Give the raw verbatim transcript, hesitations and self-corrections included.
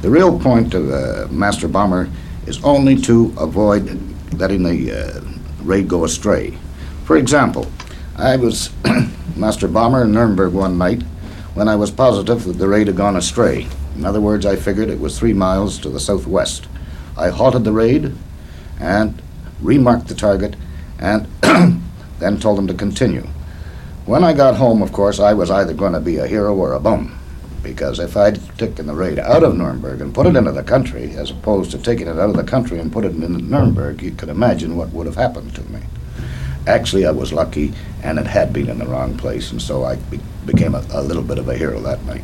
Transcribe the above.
The real point of a master bomber is only to avoid letting the uh, raid go astray. For example, I was master bomber in Nuremberg one night when I was positive that the raid had gone astray. In other words, I figured it was three miles to the southwest. I halted the raid and remarked the target and then told them to continue. When I got home, of course, I was either going to be a hero or a bum, because if I'd taken the raid out of Nuremberg and put it into the country, as opposed to taking it out of the country and put it into Nuremberg, you could imagine what would have happened to me. Actually, I was lucky, and it had been in the wrong place, and so I be became a, a little bit of a hero that night.